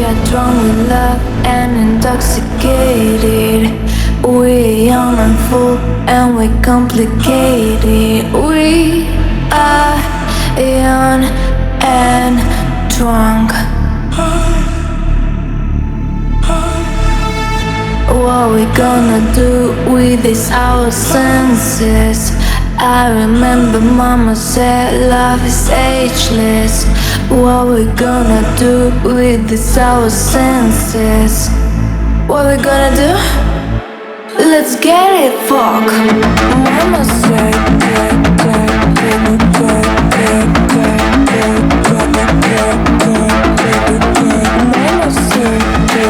are drunk with love and intoxicated. We're young and full and we're complicated. We are young and drunk. What we gonna do with these our senses? I remember mama said love is ageless. What we gonna do with these our senses? What we gonna do? Let's get it, fuck. Mama said Mama said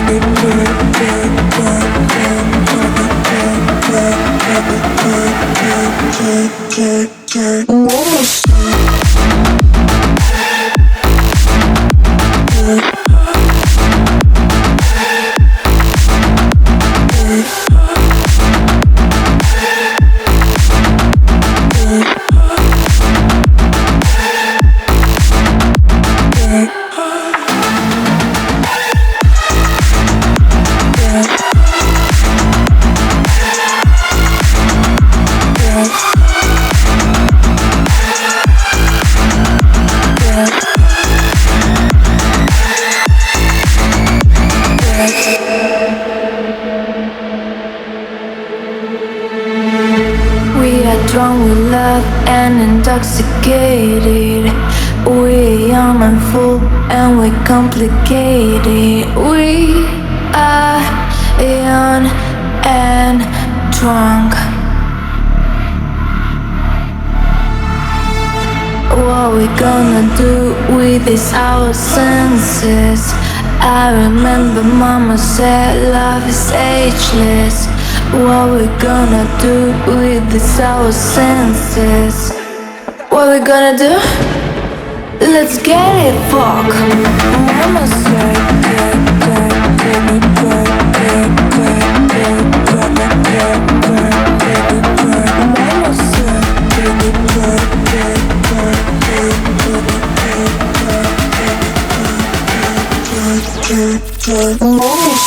drunk with love and intoxicated. We're young and full and we're complicated. We are young and drunk. What we gonna do with these our senses? I remember mama said love is ageless. What we gonna do with these our senses? What we gonna do? Let's get it, fuck. Mama said Mama said